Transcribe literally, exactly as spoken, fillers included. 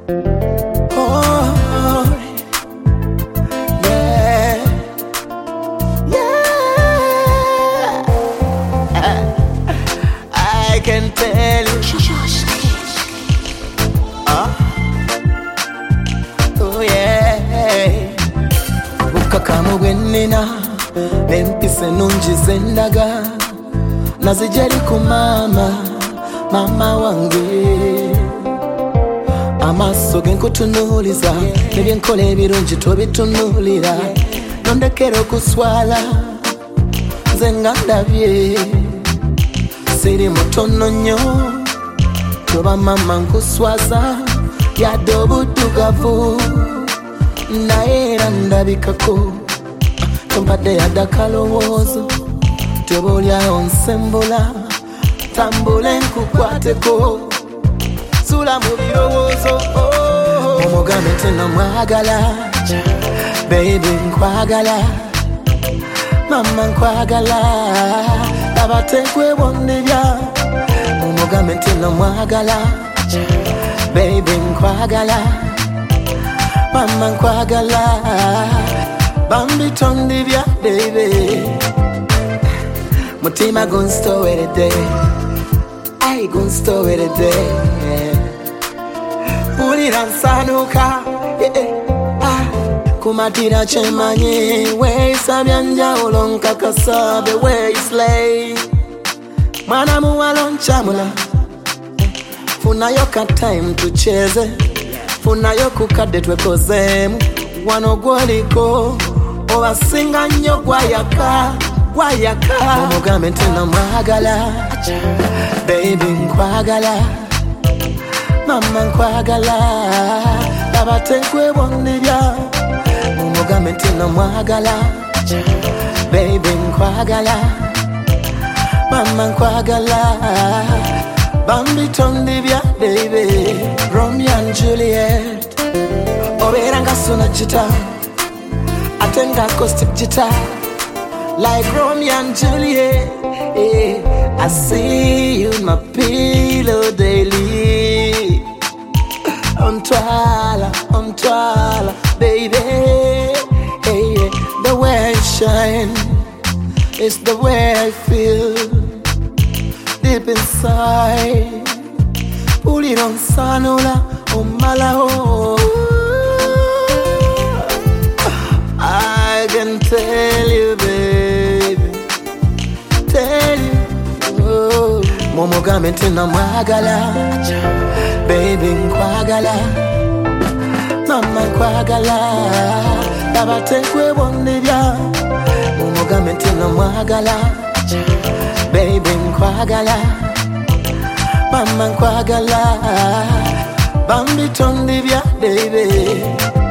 Oh, yeah, yeah. I can tell you. Uh, oh yeah. Ukakamu gwenina nempise nungi zendaga nazijeri ku mama mama wange amaso genkutunuliza nebyenkola ebirungi tobitunulira nondekera okuswala nze nga ndabye siri mutono nnyo toba mama nkuswaza yadde obuddugavu naye era ndabikako tompadde yadde akalowoozo toba olyawo nsembula tambule nkukwateko sula mu birowoozo omugambe nti nomwagala baby nkwagala mama nkwagala laba tekwebonebya omugambe nti nomwagala baby nkwagala mama nkwagala bambi tondibya baby mutima gunstoweredde ai gunstoweredde pulira nsanuka kumatira kyemanyi weisabya njawulo nkakasa the way you slay mwana muwala nchamula funayo ka time tucheze funayo kukadde twekozeemu wano gwoliko obasinga nnyo gwayaka gwayaka omugambe nti nomwagala baby nkwagala mama nkwagala laba tekwebonebya omugambe nti nomwagala baby nkwagala mama nkwagala bambi tondibya baby Romeo and Juliet obeera nga sona guitar ate nga acoustic guitar like Romeo and Juliet. eh, I see you in my pillow daily on twala, on twala baby. hey, yeah. The way I shine is the way I feel deep inside. Pull it on sanula on malaho. I can tell you baby, tell you oh. Momogambe nti nomwagala baby nkwagala mama nkwagala laba tekwebonebya momogambe nti nomwagala baby nkwagala mama nkwagala bambi tondibya baby